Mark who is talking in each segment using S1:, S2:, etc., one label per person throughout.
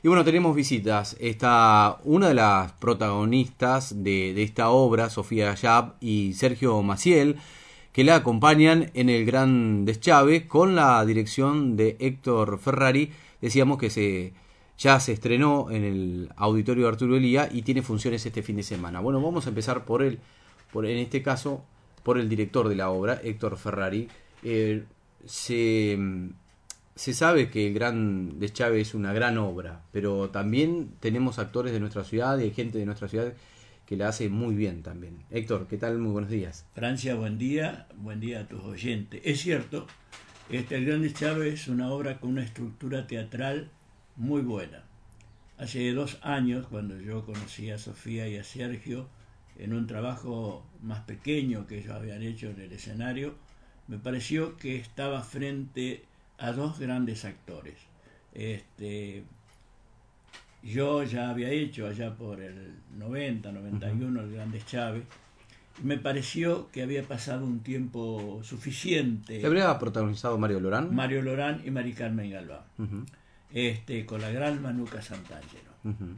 S1: Y bueno, tenemos visitas. Está una de las protagonistas de esta obra, Sofía Gayab y Sergio Maciel, que la acompañan en el Gran Deschave con la dirección de Héctor Ferrari. Decíamos que ya se estrenó en el Auditorio Arturo Elía y tiene funciones este fin de semana. Bueno, vamos a empezar en este caso, por el director de la obra, Héctor Ferrari. Se sabe que el Gran Deschave es una gran obra, pero también tenemos actores de nuestra ciudad y hay gente de nuestra ciudad que la hace muy bien también. Héctor, ¿qué tal? Muy buenos días.
S2: Francia, buen día a tus oyentes. Es cierto, el Gran Deschave es una obra con una estructura teatral muy buena. Hace 2 años, cuando yo conocí a Sofía y a Sergio en un trabajo más pequeño que ellos habían hecho en el escenario, me pareció que estaba frente a 2 grandes actores. Yo ya había hecho allá por el 90, 91 el Gran Deschave. Me pareció que había pasado un tiempo suficiente.
S1: ¿Le habría protagonizado Mario Lorán?
S2: Mario Lorán y Mari Carmen Galván. Con la gran Manuca Santangelo.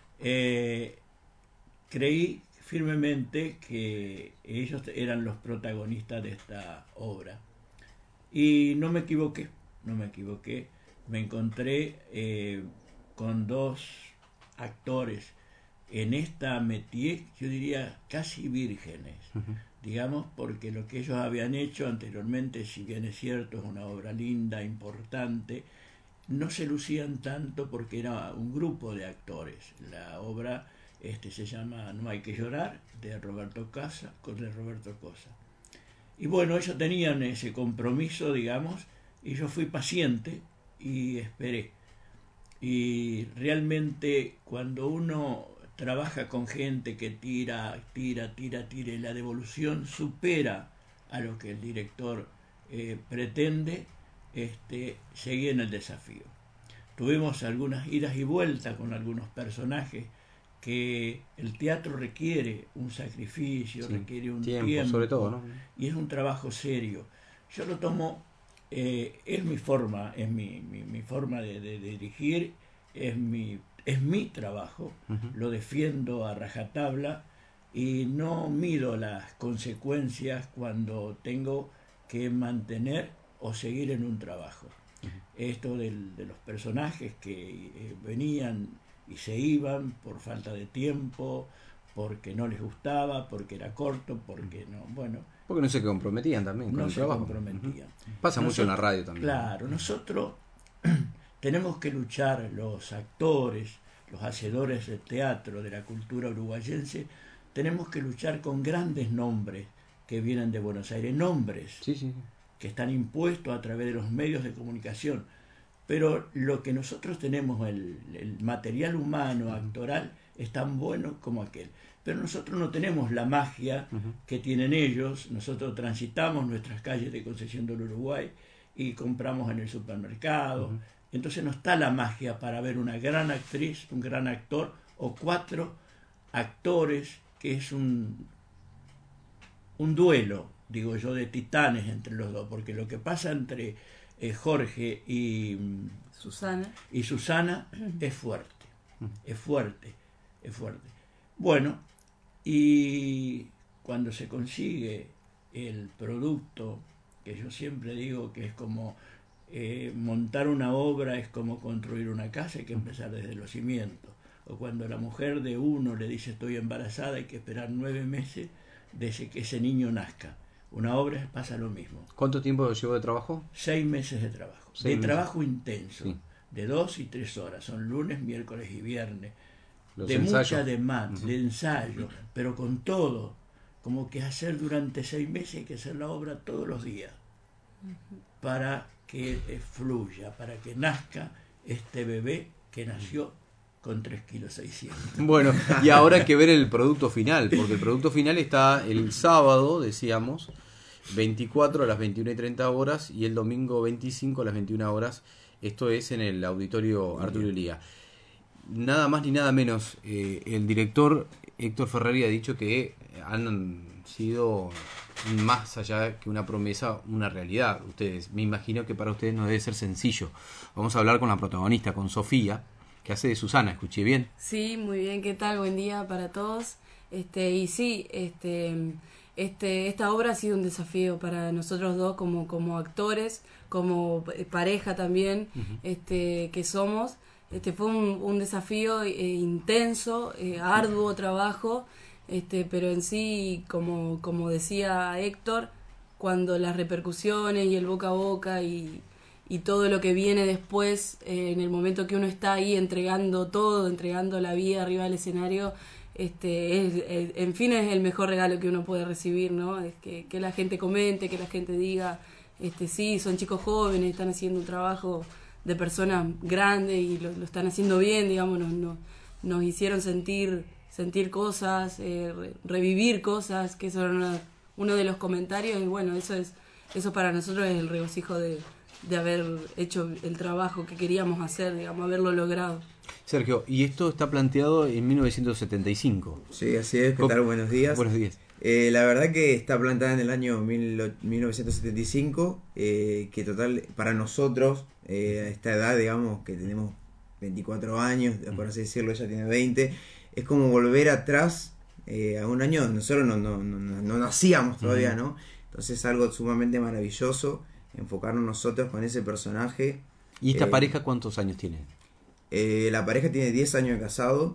S2: Creí firmemente que ellos eran los protagonistas de esta obra. Y no me equivoqué. Me encontré con 2 actores en esta métier, yo diría casi vírgenes, digamos, porque lo que ellos habían hecho anteriormente, si bien es cierto, es una obra linda, importante, no se lucían tanto porque era un grupo de actores. La obra se llama No hay que llorar, de Roberto Cosa. Y bueno, ellos tenían ese compromiso, digamos, y yo fui paciente y esperé. Y realmente cuando uno trabaja con gente que tira, y la devolución supera a lo que el director pretende, seguí en el desafío. Tuvimos algunas idas y vueltas con algunos personajes que el teatro requiere un sacrificio, requiere un tiempo,
S1: sobre todo, ¿no?
S2: Y es un trabajo serio. Yo lo tomo, es mi forma, mi forma de dirigir, es mi trabajo, lo defiendo a rajatabla y no mido las consecuencias cuando tengo que mantener o seguir en un trabajo. Esto de los personajes que venían y se iban por falta de tiempo, porque no les gustaba, porque era corto, porque
S1: no se comprometían también con el trabajo. Pasa mucho en la radio también.
S2: Claro, nosotros tenemos que luchar, los actores, los hacedores del teatro, de la cultura uruguayense, tenemos que luchar con grandes nombres que vienen de Buenos Aires, nombres que están impuestos a través de los medios de comunicación. Pero lo que nosotros tenemos, el material humano, actoral, es tan bueno como aquel. Pero nosotros no tenemos la magia que tienen ellos. Nosotros transitamos nuestras calles de Concepción del Uruguay y compramos en el supermercado. Entonces no está la magia para ver una gran actriz, un gran actor o 4 actores, que es un duelo, digo yo, de titanes entre los dos. Porque lo que pasa entre Jorge y Susana es fuerte. Bueno, y cuando se consigue el producto, que yo siempre digo que es como montar una obra, es como construir una casa, hay que empezar desde los cimientos. O cuando la mujer de uno le dice estoy embarazada, hay que esperar 9 meses desde que ese niño nazca. Una obra pasa lo mismo.
S1: ¿Cuánto tiempo llevó de trabajo?
S2: 6 meses de trabajo. Trabajo intenso, de 2 y 3 horas. Son lunes, miércoles y viernes. De mucha demanda, de ensayo, pero con todo. Como que hacer durante 6 meses hay que hacer la obra todos los días. Para que fluya, para que nazca este bebé que nació con 3,6 kilos.
S1: Bueno, y ahora hay que ver el producto final, porque el producto final está el sábado, decíamos, 24 a las 21:30 horas y el domingo 25 a las 21 horas. Esto es en el Auditorio Arturo Elía. Nada más ni nada menos, el director Héctor Ferrari ha dicho que han sido más allá que una promesa, una realidad. Ustedes, me imagino que para ustedes no debe ser sencillo. Vamos a hablar con la protagonista, con Sofía, que hace de Susana, escuché bien.
S3: Sí, muy bien, ¿qué tal? Buen día para todos. Y sí, esta obra ha sido un desafío para nosotros dos como actores, como pareja también, que somos. Fue un desafío intenso, arduo trabajo, pero en sí, como decía Héctor, cuando las repercusiones y el boca a boca y todo lo que viene después, en el momento que uno está ahí entregando todo, entregando la vida arriba del escenario, en fin es el mejor regalo que uno puede recibir, ¿no? Es que la gente comente, que la gente diga, sí, son chicos jóvenes, están haciendo un trabajo de personas grandes y lo están haciendo bien, digamos, nos hicieron sentir cosas, revivir cosas, que eso era uno de los comentarios, y bueno, eso para nosotros es el regocijo de haber hecho el trabajo que queríamos hacer, digamos, haberlo logrado.
S1: Sergio, y esto está planteado en 1975.
S4: Sí, así es. ¿Qué tal? Buenos días.
S1: Buenos días.
S4: La verdad que está planteada en el año 1975, que total, para nosotros, a esta edad, digamos, que tenemos 24 años, por así decirlo, ella tiene 20, es como volver atrás a un año donde nosotros no nacíamos todavía, ¿no? Entonces es algo sumamente maravilloso, enfocarnos nosotros con ese personaje.
S1: ¿Y esta pareja cuántos años tiene?
S4: La pareja tiene 10 años de casado.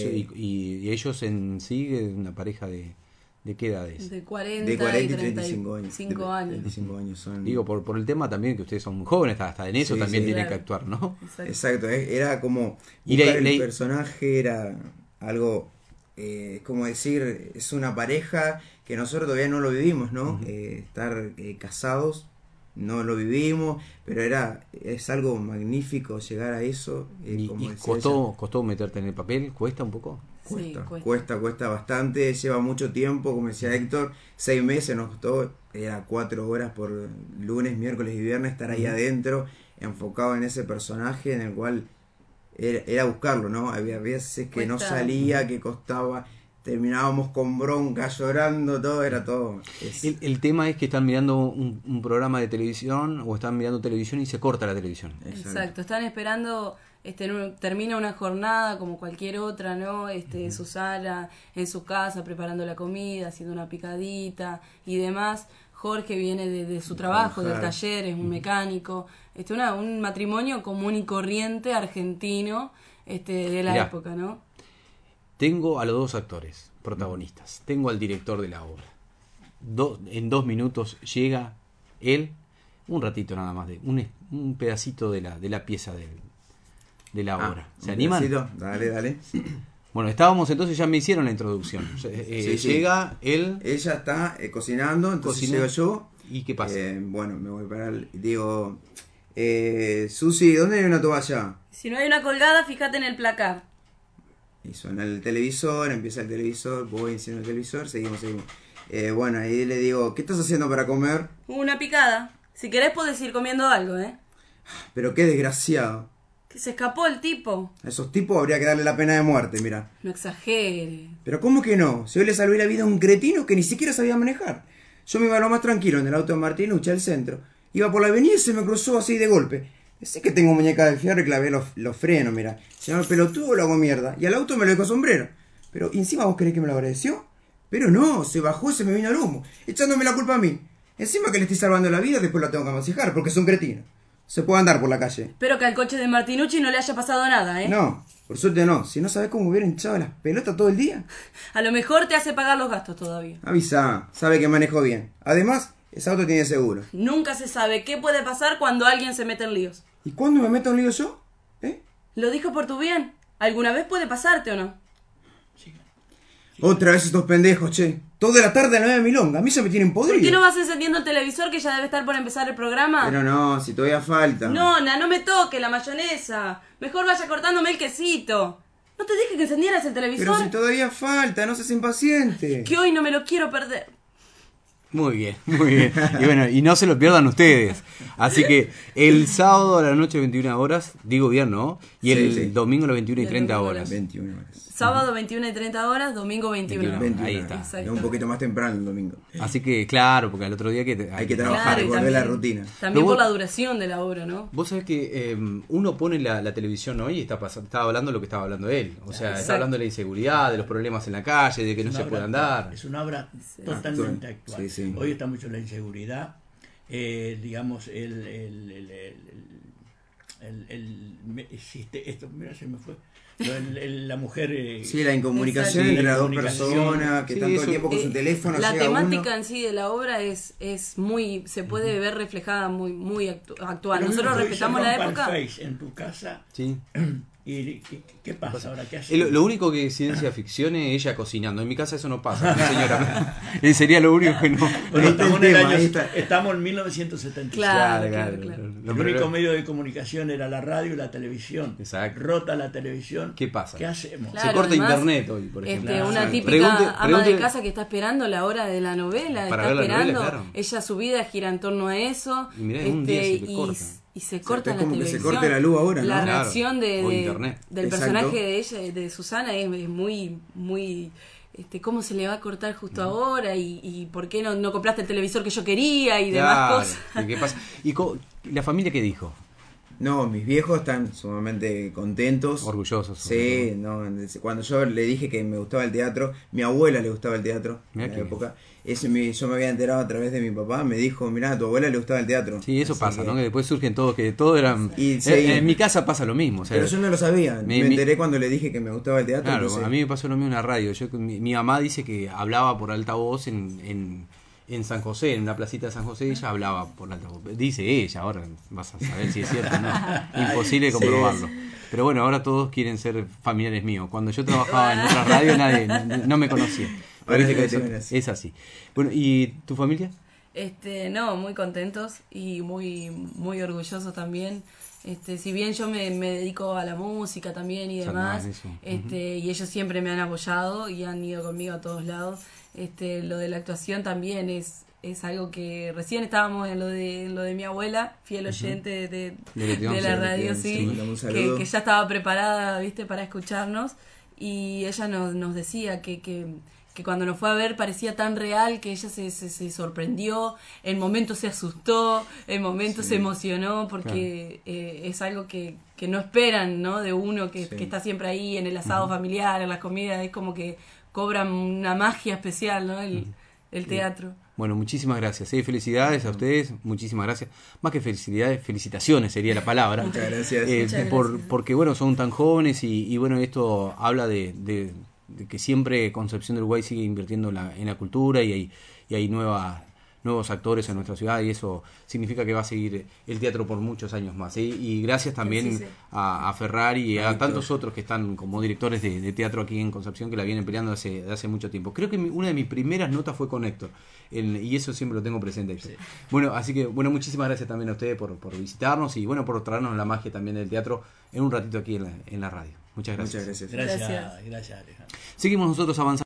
S1: Y ellos en sí, una pareja de qué edades?
S3: De 40
S4: y
S3: 35
S4: años.
S3: 35
S4: años son.
S1: Digo, por el tema también que ustedes son jóvenes, hasta en eso
S4: Sí,
S1: también
S4: sí,
S1: tienen
S3: claro.
S1: que actuar, ¿no?
S4: Exacto, era como
S1: Y
S4: buscar
S1: el
S4: personaje, era algo, como decir, es una pareja que nosotros todavía no lo vivimos, ¿no? Estar casados, no lo vivimos, pero es algo magnífico llegar a eso.
S1: ¿Y
S4: como decía
S1: costó meterte en el papel? ¿Cuesta un poco?
S4: ella,
S3: Sí,
S4: cuesta bastante, lleva mucho tiempo, como decía Héctor, 6 meses nos costó, era 4 horas por lunes, miércoles y viernes estar ahí adentro, enfocado en ese personaje en el cual era buscarlo, ¿no? Había veces que no salía, que costaba, terminábamos con bronca, llorando, todo, era todo.
S1: El tema es que están mirando un programa de televisión o están mirando televisión y se corta la televisión.
S3: Exacto, están esperando, termina una jornada como cualquier otra, ¿no? En su sala, en su casa, preparando la comida, haciendo una picadita y demás. Jorge viene de su trabajo, del taller, es un mecánico. Un matrimonio común y corriente argentino de la época, ¿no?
S1: Tengo a los dos actores protagonistas, tengo al director de la obra. En 2 minutos llega él, un ratito nada más, un pedacito de la pieza de la obra. ¿Se animan?
S4: Pedacito. Dale.
S1: Bueno, estábamos entonces, ya me hicieron la introducción.
S4: Sí.
S1: Llega él.
S4: Ella está cocinando, entonces llego yo.
S1: ¿Y qué pasa?
S4: Bueno, me voy para digo, Susi, ¿dónde hay una toalla?
S3: Si no hay una colgada, fíjate en el placar.
S4: Y suena el televisor, empieza el televisor, voy enciendo el televisor, seguimos. Bueno, ahí le digo, ¿qué estás haciendo para comer?
S3: Una picada. Si querés podés ir comiendo algo, ¿eh?
S4: Pero qué desgraciado.
S3: Que se escapó el tipo.
S4: A esos tipos habría que darle la pena de muerte, mira.
S3: No exagere.
S4: Pero ¿cómo que no? Si hoy le salvé la vida a un cretino que ni siquiera sabía manejar. Yo me iba lo más tranquilo en el auto de Martinucci al centro. Iba por la avenida y se me cruzó así de golpe. Sé que tengo muñeca de fierro y clavé los frenos, mira. Si no, el pelotudo lo hago mierda. Y al auto me lo dejó sombrero. Pero ¿y encima vos querés que me lo agradeció? Pero no, se bajó y se me vino al humo, echándome la culpa a mí. Encima que le estoy salvando la vida, después lo tengo que aconsejar, porque es un cretino. Se puede andar por la calle.
S3: Espero que al coche de Martinucci no le haya pasado nada, ¿eh?
S4: No, por suerte no. Si no sabés cómo hubiera hinchado las pelotas todo el día.
S3: A lo mejor te hace pagar los gastos todavía.
S4: Avisa, sabe que manejo bien. Además, ese auto tiene seguro.
S3: Nunca se sabe qué puede pasar cuando alguien se mete en líos.
S4: ¿Y cuándo me meto en lío yo?
S3: Lo dijo por tu bien. ¿Alguna vez puede pasarte o no?
S4: Otra vez estos pendejos, che. Toda la tarde a la 9 de milonga. A mí se me tienen podrido.
S3: ¿Por qué no vas encendiendo el televisor que ya debe estar por empezar el programa?
S4: Pero no, si todavía falta.
S3: Nona, no me toque la mayonesa. Mejor vaya cortándome el quesito. ¿No te dije que encendieras el televisor?
S4: Pero si todavía falta, no seas impaciente.
S3: Que hoy no me lo quiero perder.
S1: Muy bien, muy bien. Y bueno, y no se lo pierdan ustedes. Así que el sábado a la noche 21 horas, digo bien, ¿no? Y el domingo a las 21:30 horas.
S4: 21 horas.
S3: Sábado 21:30 horas, domingo 21.
S1: 21. Ahí
S4: horas.
S1: está.
S4: Es un poquito más temprano el domingo.
S1: Así que, claro, porque al otro día
S4: hay que trabajar,
S3: Claro, y
S4: volver a la
S3: también-
S4: rutina.
S3: También
S1: Pero
S3: por la duración de la obra, ¿no?
S1: Vos sabés que uno pone la televisión hoy y estaba hablando lo que estaba hablando él. O sea,
S3: Exacto.
S1: está hablando de la inseguridad, de los problemas en la calle, de que no se puede andar.
S2: Es una obra totalmente actual.
S4: Sí, sí.
S2: Hoy está mucho la inseguridad, digamos, existe esto, mira, se me fue. La mujer.
S4: Sí, la incomunicación
S3: Exacto.
S4: entre las dos
S2: Comunicación.
S4: personas, que
S1: Sí,
S4: están todo el
S1: eso-
S4: tiempo con su teléfono.
S3: La
S4: llega
S3: temática
S4: uno.
S3: en sí de la obra es muy, se puede ver reflejada muy actual.
S2: Pero
S3: Nosotros
S2: hoy se
S3: respetamos la
S2: rompa el
S3: época.
S2: Face en tu casa.
S1: Sí.
S2: ¿Y qué pasa ahora? ¿Qué haces?
S1: Lo único que es ciencia ficción es ella cocinando. En mi casa eso no pasa, señora. Sería lo único que no.
S2: Bueno,
S4: Ahí está
S2: estamos
S4: el
S2: en el
S4: tema,
S2: año,
S4: ahí está.
S2: estamos en 1976.
S3: Claro.
S1: Lo
S2: El
S1: primero-
S2: único medio de comunicación era la radio y la televisión.
S1: Exacto.
S2: Rota la televisión.
S1: ¿Qué pasa?
S2: ¿Qué hacemos?
S3: Claro,
S1: Se corta
S3: además,
S1: internet hoy, por ejemplo.
S3: Una
S2: Claro.
S3: típica ama de
S1: Pregúntele-
S3: casa que está esperando la hora de la novela,
S1: Para
S3: está
S1: ver la novela,
S3: esperando,
S1: claro.
S3: ella su vida gira en torno a eso,
S1: Y mirá, en un día se le corta.
S3: y se corta
S4: es
S3: la
S4: como que se
S3: televisión.
S4: corte la luz ahora, ¿no?
S3: La
S1: Claro.
S3: reacción
S1: O internet.
S3: del
S4: Exacto.
S3: personaje de ella, de Susana, es muy cómo se le va a cortar justo ahora y por qué no compraste el televisor que yo quería y demás
S1: Claro,
S3: cosas.
S1: ¿y qué pasa? ¿Y la familia qué dijo?
S4: No, mis viejos están sumamente contentos.
S1: Orgullosos.
S4: Sí, no, cuando yo le dije que me gustaba el teatro, mi abuela le gustaba el teatro
S1: Mirá
S4: en la
S1: qué
S4: época. Yo me había enterado a través de mi papá, me dijo, mirá, a tu abuela le gustaba el teatro.
S1: Sí, eso
S4: Así
S1: pasa,
S4: que-
S1: ¿no? Que después surgen todos, que todos eran...
S4: Y sí.
S1: en mi casa pasa lo mismo. O sea,
S4: Pero yo no lo sabía, me
S1: mi-
S4: enteré cuando le dije que me gustaba el teatro.
S1: claro,
S4: entonces-
S1: a mí me pasó lo mismo en la radio. Mi mamá dice que hablaba por altavoz en San José, en una placita de San José, ella hablaba por altavoz. Dice ella, ahora vas a saber si es cierto o no. Imposible comprobarlo. Pero bueno, ahora todos quieren ser familiares míos. Cuando yo trabajaba en otra radio nadie no me conocía. Pero
S4: Ahora
S1: viste que
S4: te ven así.
S1: es así. Bueno, ¿y tu familia?
S3: No, muy contentos y muy orgullosos también. Si bien yo me dedico a la música también y
S1: O sea,
S3: demás,
S1: no, eso.
S3: y ellos siempre me han apoyado y han ido conmigo a todos lados. Lo de la actuación también es algo que recién estábamos en lo de mi abuela, fiel oyente de la radio,
S4: sí,
S3: sí,
S4: mandamos un saludo.
S3: que ya estaba preparada, viste, para escucharnos, y ella nos decía que cuando nos fue a ver parecía tan real que ella se sorprendió, en momentos se asustó, en momentos se emocionó, porque es algo que no esperan, ¿no? De uno que está siempre ahí en el asado familiar, en las comidas, es como que cobran una magia especial, ¿no? El teatro.
S1: Bueno, muchísimas gracias. Felicidades a ustedes, muchísimas gracias. Más que felicidades, felicitaciones sería la palabra.
S4: Muchas gracias.
S3: Muchas gracias.
S1: Porque bueno, son tan jóvenes y bueno, esto habla de que siempre Concepción del Uruguay sigue invirtiendo en la cultura y hay nuevos actores en nuestra ciudad y eso significa que va a seguir el teatro por muchos años más. Y gracias también
S3: Sí.
S1: a Ferrari y a
S4: Víctor.
S1: tantos otros que están como directores de teatro aquí en Concepción que la vienen peleando de hace mucho tiempo. Creo que una de mis primeras notas fue con Héctor y eso siempre lo tengo presente, Héctor. Bueno, así que bueno, muchísimas gracias también a ustedes por visitarnos y bueno, por traernos la magia también del teatro en un ratito aquí en la radio. Muchas gracias.
S4: Muchas gracias.
S2: Gracias, Alejandro.
S1: Seguimos nosotros avanzando.